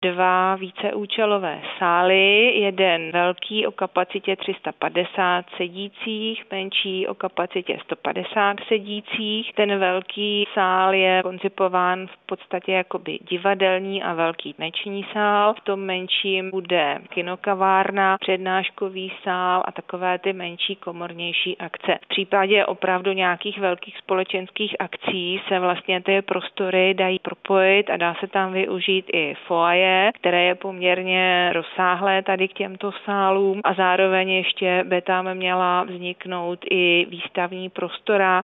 2 víceúčelové sály, jeden velký o kapacitě 350 sedících, menší o kapacitě 150 sedících. Ten velký sál je koncipován v podstatě jakoby divadelní a velký tanečný sál. V tom menším bude kinokavárna, přednáškový sál a takové ty menší komornější akce. V případě opravdu nějakých velkých společenských akcí se vlastně ty prostory dají propojit a dá se tam využít i foyer, které je poměrně rozsáhlé tady k těmto sálům a zároveň ještě by tam měla vzniknout i výstavní prostora,